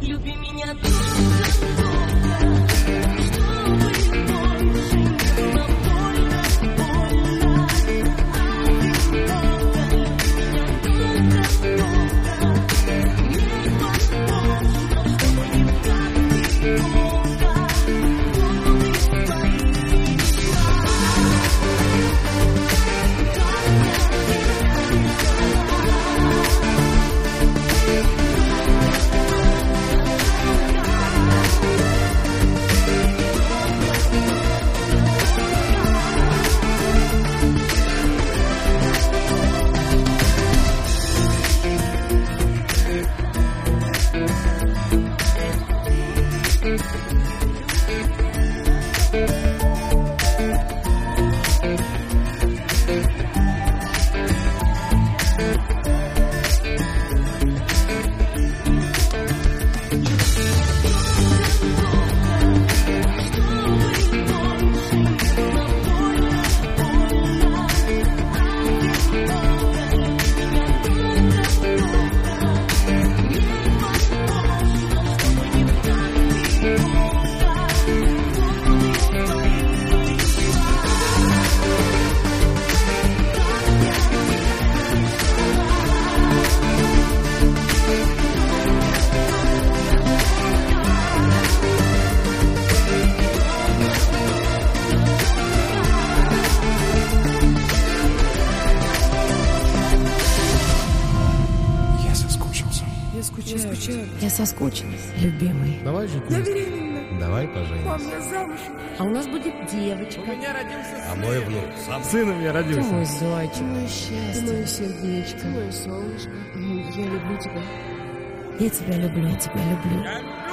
Люби меня долго, чтобы больше не было больно, больно. Я соскучилась, любимый. Давай жить. Я беременна. Давай поженимся. Мам, я замуж. А у нас будет девочка. У меня родился А мой внук. Сын у меня Ты родился. мой зайчик, мое Ты счастье. мое сердечко. Мое солнышко. Я люблю тебя. Я тебя люблю, я тебя люблю. Я